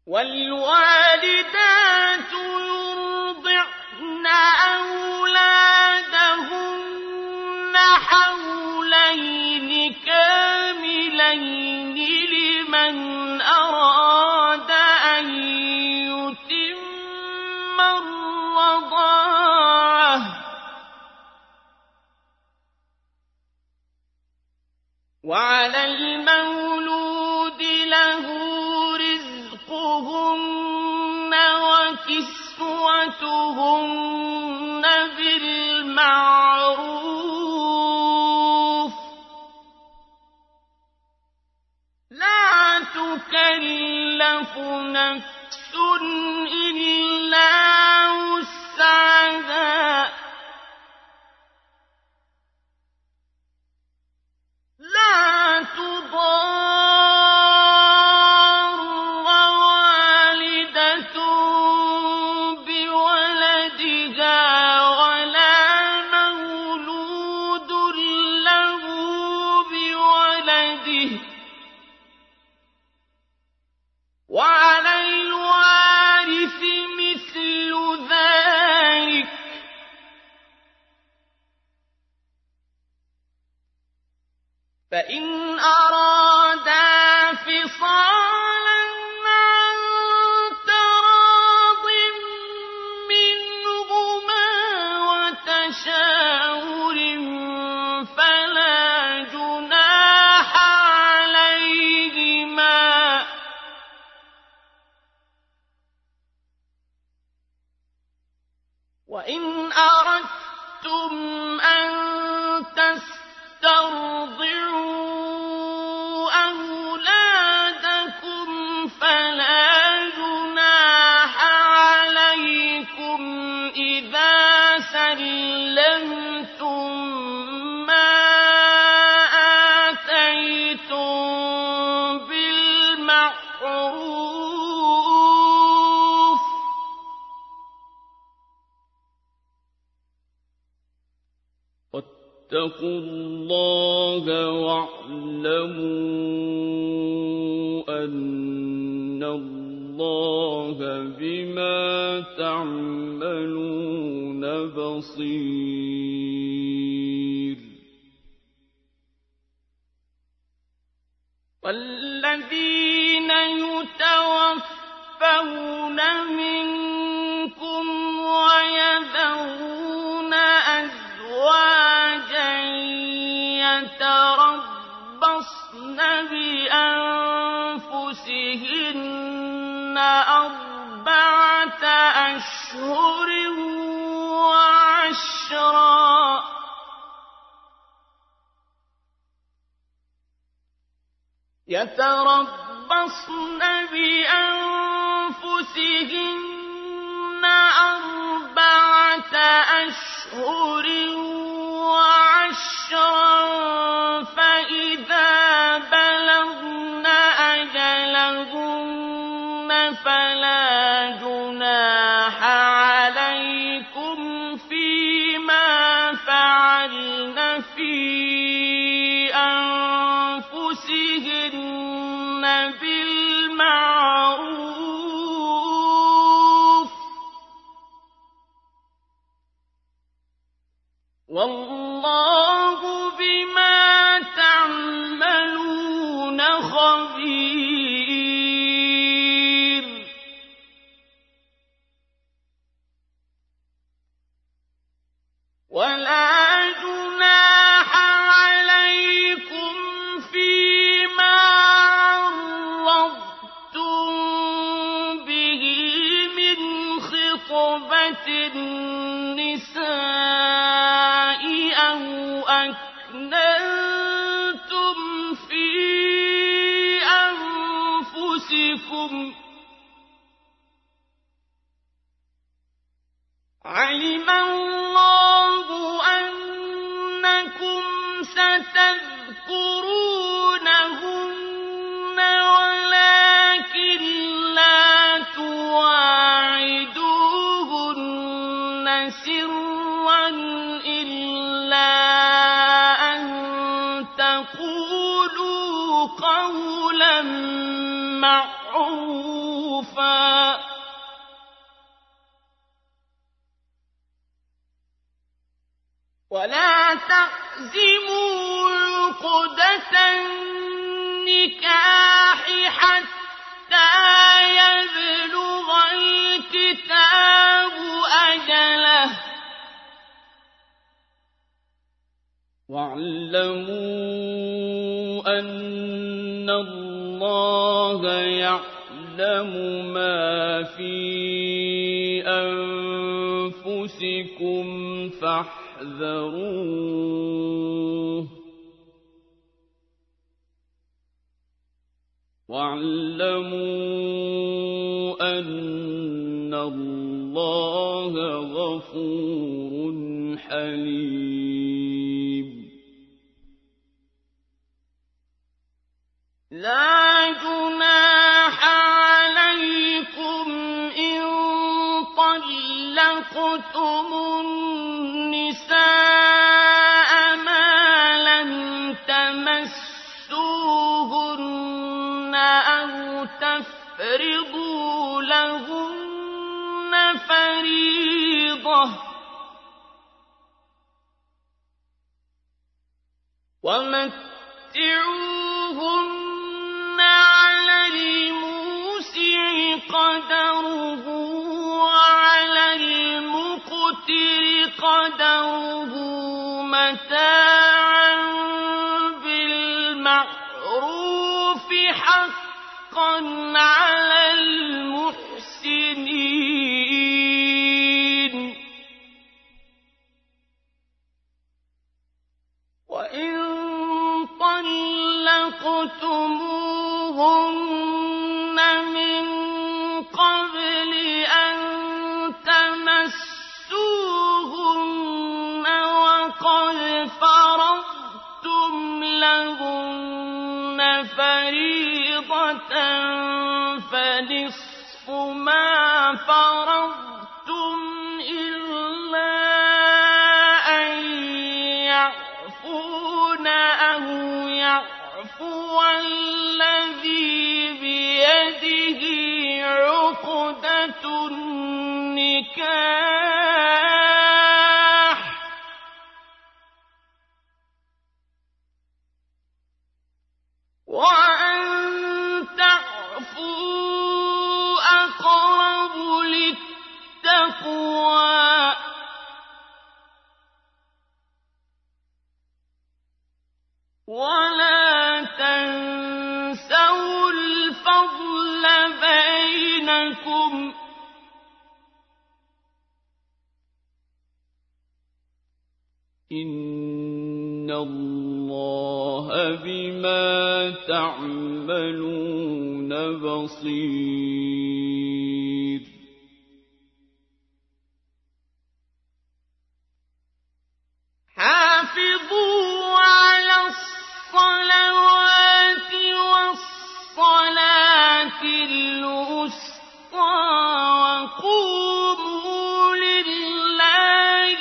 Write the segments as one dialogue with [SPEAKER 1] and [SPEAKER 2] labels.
[SPEAKER 1] والوالدات يرضعن أولادهن حولين كاملين لمن أراد أن يتم الرضاعة وعلى المولود له رزقهن وكسوتهن بالمعروف لا تكلف نفس إلا وسعها لا تضار والدة بولدها ولا مولود له بولده وعلى الوارث مثل ذلك فإن أرادا فصالا عن تراض منهما وتشاور فلا جناح عليهما وإن أردتم أن تسترضعوا أولادكم فلا جناح عليكم إذا سلمتم ما آتيتم بالمعروف واتقوا الله واعلموا أن الله بما تعملون بصير والذين يتوفون منكم ويذرون أزواجا يتربصن بأنفسهن 4 أشهر وعشرا يتربصن بأنفسهن 4 أشهر وعشرا فإذا بلغن أجلهن فلا جناح عليكم فيما فعلن في أنفسهن بالمعروف والله بما تعملون خبير ولا جناح عليكم فيما عرضتم به من خطبة النساء أو أكننتم في أنفسكم علم الله أنكم ستذكرونهن ولكن لا تواعدوهن سرا إلا أن تقولوا قولا معروفا ولا تعزموا عقدة النكاح حتى يبلغ الكتاب أجله واعلموا أن الله يعلم ما في أنفسكم فاحذروه واعلموا أن الله غفور حليم لا جناح عليكم إن طلقتم النساء ما لم تمسوهن أو تفرضوا لهن فريضة ومتعوهن على الموسع قدره وعلى المقتر قدره متاعا بالمعروف حقا على المحسنين وإن طلقتموهن من قبل أن تمسوهن وقد فرضتم لهن فريضة فنصف ما فرضتم إلا أن يعفون أو يعفو الذي بيده عقدة النكاح وأن تعفوا أقرب للتقوى ولا تنسوا الفضل بينكم إن الله بما تعملون بصير حافظوا على الصلوات والصلاة الوسطى وقوموا لله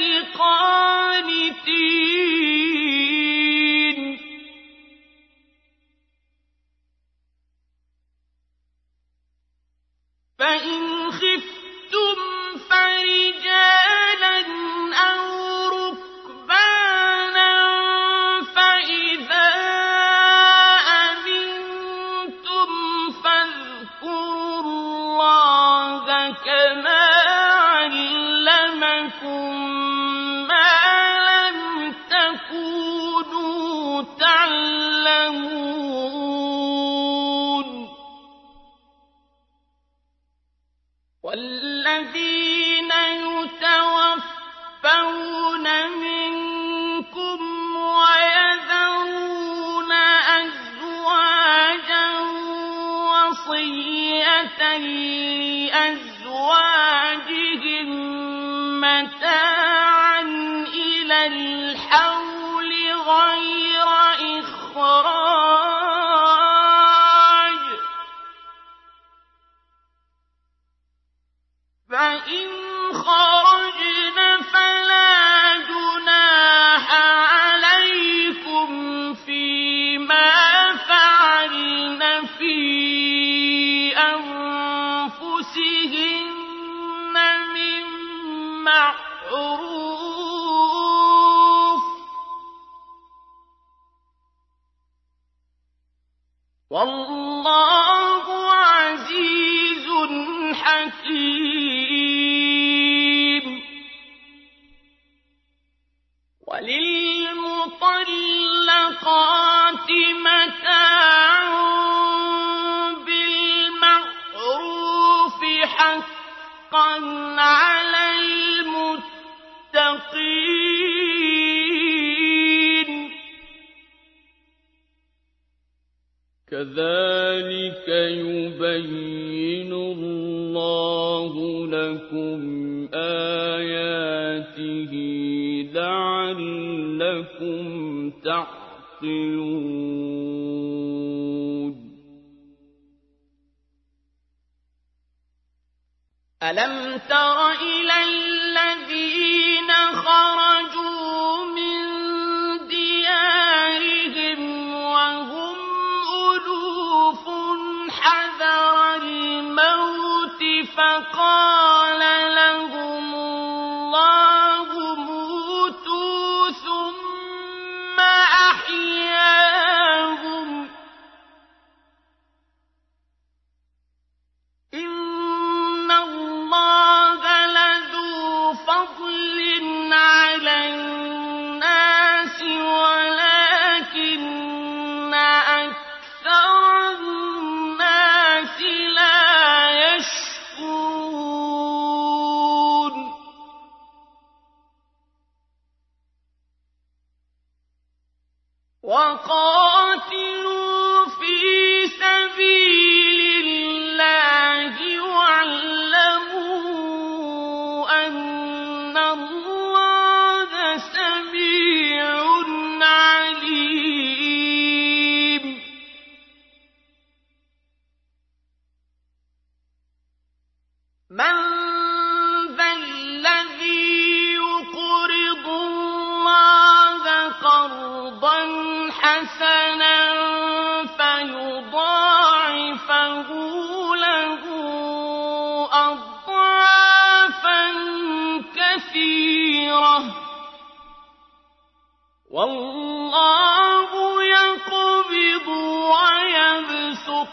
[SPEAKER 1] قانتين فإن خفتم فرجالا أو ركبانا فإذا أمنتم فاذكروا الله كما علمكم ما لم تكونوا تعلمون والذين يتوفون منكم ويذرون أزواجا وصية لأزواجهم متاعا إلى الحول غير إخراج فإن خرجن فلا جناح عليكم فيما فعلن في أنفسهن من معروف حقا على المتقين
[SPEAKER 2] كذلك يبين الله لكم آياته لعلكم تعقلون
[SPEAKER 1] ألم تر إلى الذين خرجوا من ديارهم وهم ألوف حذر الموت فقال لهم الله موتوا ثم أحياهم إن الله لذو فضل على الناس ولكن أكثر الناس لا يشكرون وقاتلوا في سبيل الله واعلموا أن الله سميع عليم من ذا الذي يقرض الله قرضا حسنا فيضاعفه له أضعافا كثيرة والله يقبض ويبسط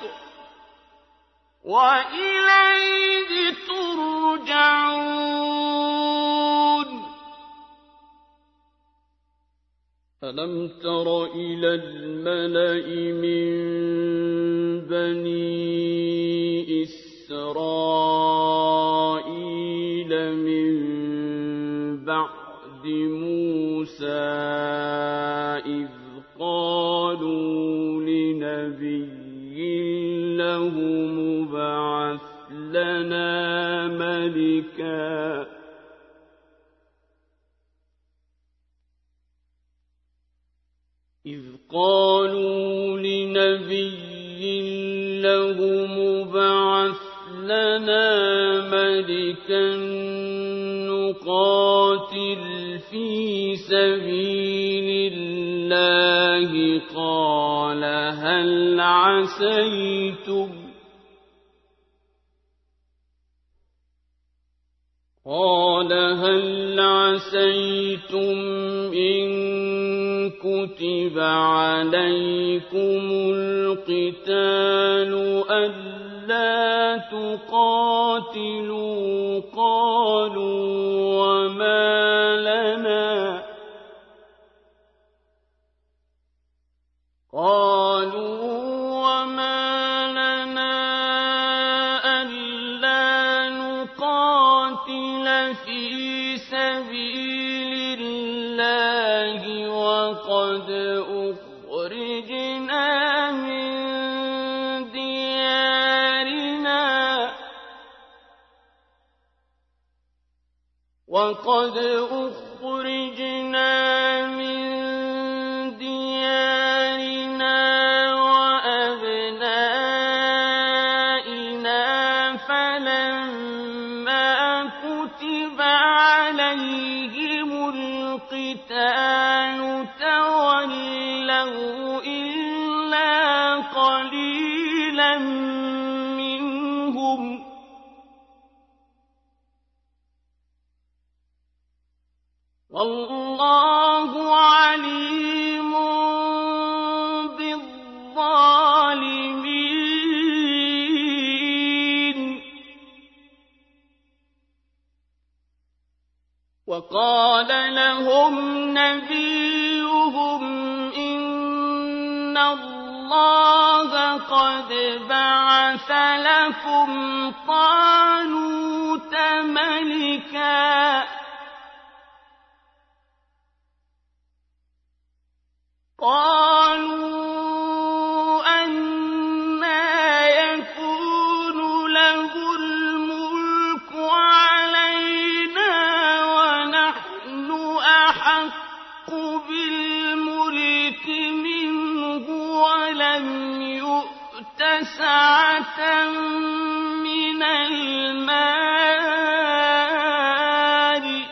[SPEAKER 1] وإليه ترجعون
[SPEAKER 2] ألم تر إلى الملأ من بني إسرائيل من بعد موسى إذ قالوا لنبي له مبعث لنا ملكا نقاتل في سبيل الله قال هل عسيتم إن كتب عليكم القتال ألا تقاتلوا قالوا وما لنا ألا نقاتل في سبيل الله وقد أخرجنا من ديارنا وأبنائنا فلما كتب عليهم القتال تولوا إلا قليلا منهم والله عليم بالظالمين وقال لهم نبيهم إن الله اللَّهَ قَدْ بَعَثَ لَكُمْ طَالُوتَ مَلِكًا ۚ قَالُوا أَنَّىٰ يَكُونُ لَهُ الْمُلْكُ عَلَيْنَا وَنَحْنُ أَحَقُّ بِالْمُلْكِ مِنْهُ وَلَمْ يُؤْتَ سَعَةً مِّنَ الْمَالِ ۚ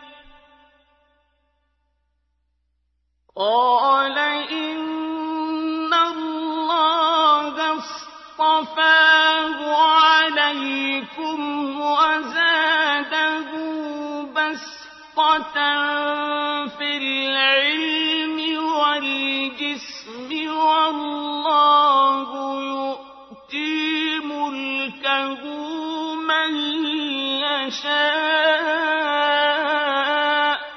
[SPEAKER 2] قَالَ إِنَّ اللَّهَ اصْطَفَاهُ عَلَيْكُمْ وَزَادَهُ بَسْطَةً فِي الْعِلْمِ وَالْجِسْمِ ۖ وَاللَّهُ يُؤْتِي مُلْكَهُ مَن يَشَاءُ ۚ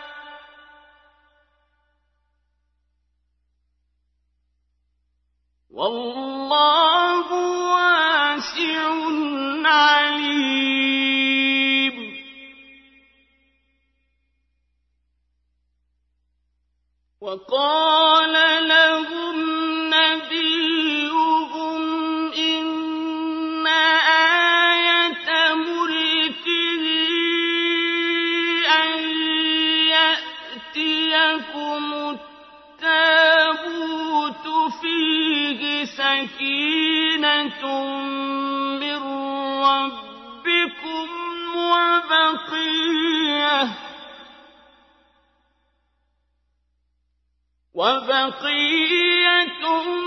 [SPEAKER 2] وَاللَّهُ وَاسِعٌ عَلِيمٌ. وَقَالَ لَهُمْ نَبِيُّهُمْ إِنَّ آيَةَ مُلْكِهِ أَن يَأْتِيَكُمُ التَّابُوتُ فِيهِ سَكِينَةٌ مِّن رَّبِّكُمْ وَبَقِيَّةٌ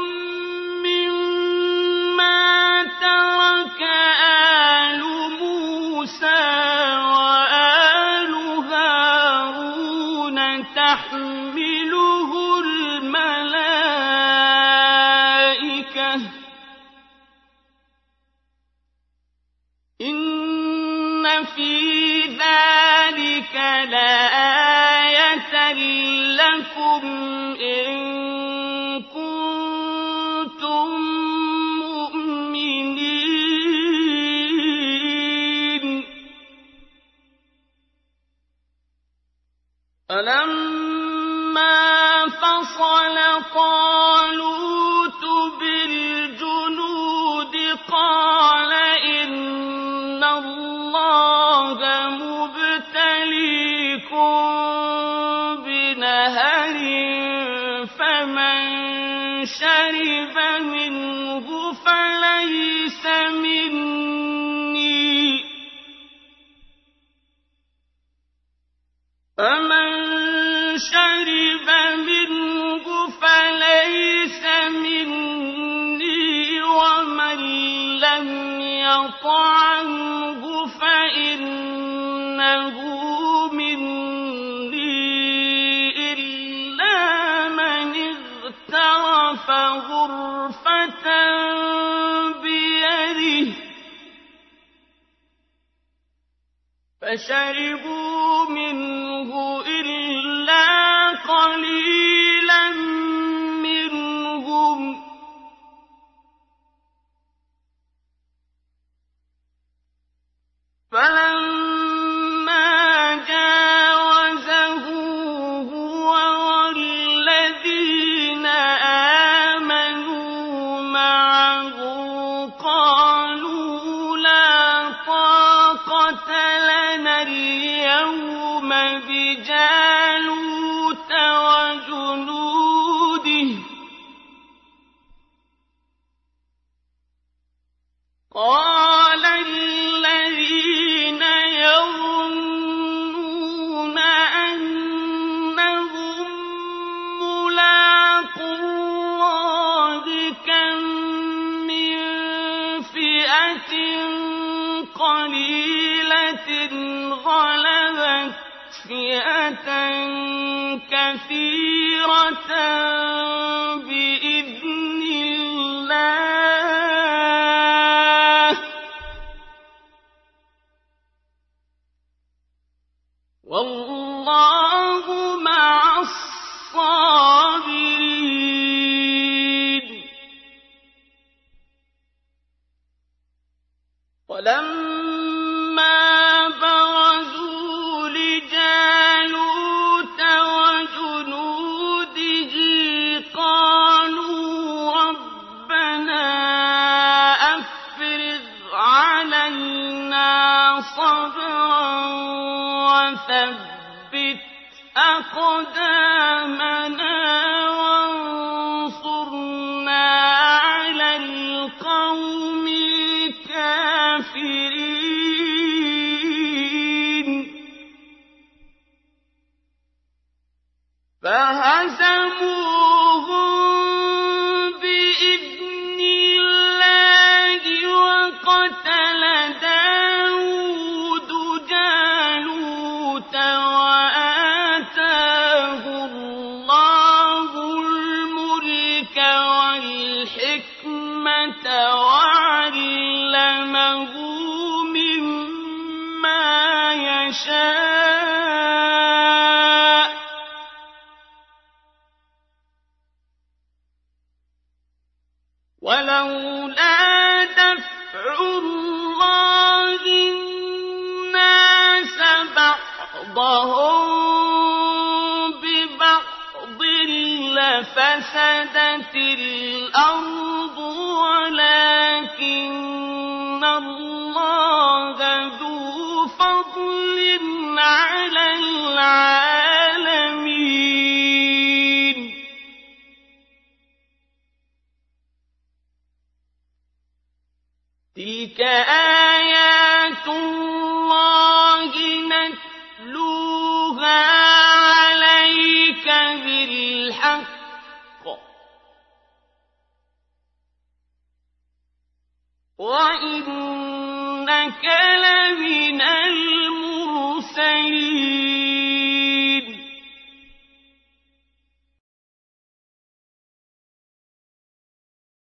[SPEAKER 2] مِّمَّا تَرَكَ آلُ مُوسَىٰ وَآلُ هَارُونَ تَحْمِلُهُ الْمَلَائِكَةُ ۚ إِنَّ فِي ذَٰلِكَ لَآيَةً لَّكُمْ إِن كُنتُم مُّؤْمِنِينَ. فَلَمَّا فَصَلَ طَالُوتُ بِالْجُنُودِ قَالَ إِنَّ اللَّهَ مُبْتَلِيكُم بِنَهَرٍ فَمَن شَرِبَ مِنْهُ فَلَيْسَ مِنِّي وَمَن لَّمْ يَطْعَمْهُ فَإِنَّهُ مِنِّي إِلَّا مَنِ اغْتَرَفَ غُرْفَةً بِيَدِهِ ۚ فَشَرِبُوا مِنْهُ إِلَّا قَلِيلًا مِّنْهُمْ ۚ فَلَمَّا جَاوَزَهُ هُوَ وَالَّذِينَ آمَنُوا مَعَهُ قَالُوا لَا طَاقَةَ لَنَا الْيَوْمَ بِجَالُوتَ وَجُنُودِهِ ۚ قَالَ الَّذِينَ يَظُنُّونَ أَنَّهُم مُّلَاقُو اللَّهِ كَم مِّن فِئَةٍ قَلِيلَةٍ غَلَبَتْ فِئَةً كَثِيرَةً بِإِذْنِ اللَّهِ ۗ وَاللَّهُ مَعَ الصَّابِرِينَ. وَلَمَّا بَرَزُوا لِجَالُوتَ وَجُنُودِهِ قَالُوا رَبَّنَا أَفْرِغْ عَلَيْنَا صَبْرًا وَثَبِّتْ أَقْدَامَنَا وَانصُرْنَا عَلَى الْقَوْمِ الْكَافِرِينَ فَهَزَمُوهُم بِإِذْنِ اللَّهِ وَقَتَلَ دَاوُودُ جَالُوتَ وَآتَاهُ اللَّهُ الْمُلْكَ وَالْحِكْمَةَ وَعَلَّمَهُ مِمَّا يَشَاءُ ۗ وَلَوْلَا دَفْعُ اللَّهِ النَّاسَ بَعْضَهُم بِبَعْضٍ لَّفَسَدَتِ الْأَرْضُ وَلَٰكِنَّ اللَّهَ ذُو فَضْلٍ عَلَى الْعَالَمِينَ تِلْكَ آيَاتُ اللَّهِ نَتْلُوهَا عَلَيْكَ بِالْحَقِّ ۚ وَإِنَّكَ لَمِنَ الْمُرْسَلِينَ